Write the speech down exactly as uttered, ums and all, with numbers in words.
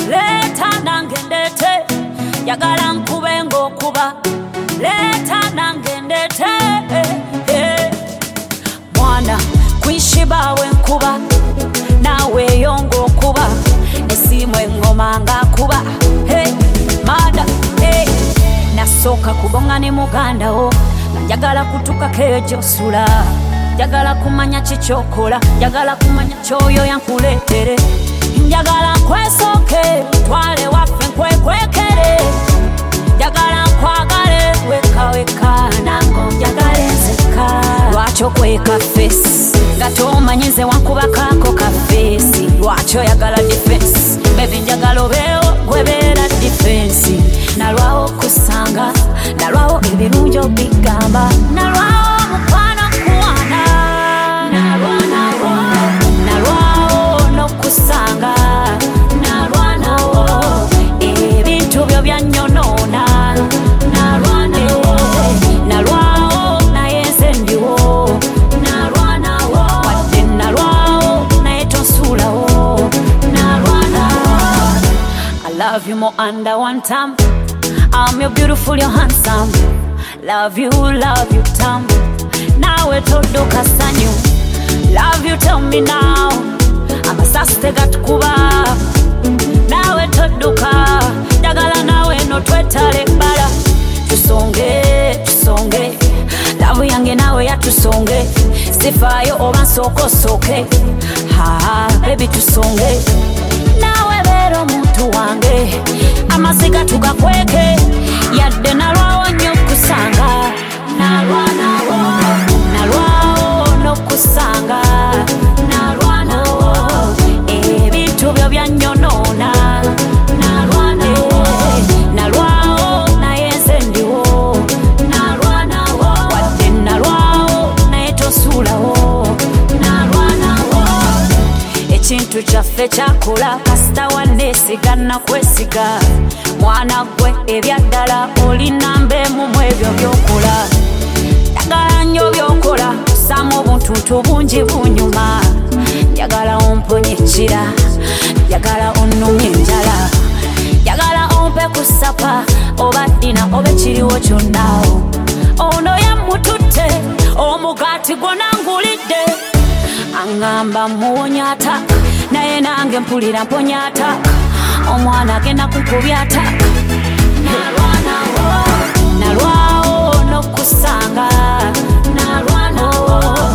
Leta nange ndete yagala nkube ng'okuba Leta nange ndete hey. Mwana kwishiba wenkuba nawe yongo kuba esimwe ngoma nga kuba hey. Mada hey. Nasoka kubonga ne muganda wo njagala kutuka kejo sula njagala kumanya chichokola njagala kumanya choyo yankuletere njagala kwesoke twale wafe nkwekwekere njagala nkwagale weka weka nango njagala nzeka lwacho kweka face gatomanyize wankuba kako ka face lwacho yagala defense baby njagala obeewo gwebera defense nalwawo kusanga nalwawo ebirunjo bigamba nalwawo mukwano kuwana nalwanawo nalwawo nokusanga nalwanawo ebintu byo byanyonona nalwanawo nalwawo naye nze ndiwo nalwanawo wadde nalwawo naye tonsuulawo nalwanawo I love you more under one time I'm your beautiful, you're handsome. Love you, love you, Tam. Now we todo kasanyu. Love you, tell me now. I'm a saste gat kuba. Now we todo ka. Jagala nawe no twetale bala. Tusonge, tusonge. Love yange nawe ya tusonge. Sifayo oba soko soke. Ha, baby tusonge. Nawe bero muntu wange. Amasiga tugakweke yadde nalwawo nnyo kusanga nalwanawo nalwawo nokusanga nalwanawo ebintu byo byanyonona nalwanawo nalwawo naye nze ndiwo nalwanawo wadde nalwawo naye tosuulawo nalwanawo ekintu kyaffe kyakola kasita wanneesiga nakwesiga mwana gwe ebyaddala olinambe mu ebyo byokola njagala nnyo byokola kusaamu obuntuntu bungi bunyuma njagala omponye ekira njagala onnumye enjala njagala ompe kusapa oba ddina oba ekiriwo kyonnaawo ono yammututte omugaati gwona ngulidde angamba muwonya ataka naye nange mpulira mponya ataka omwana agenda kunkubya ataka nalwanawo nalwawo nokusanga nalwanawo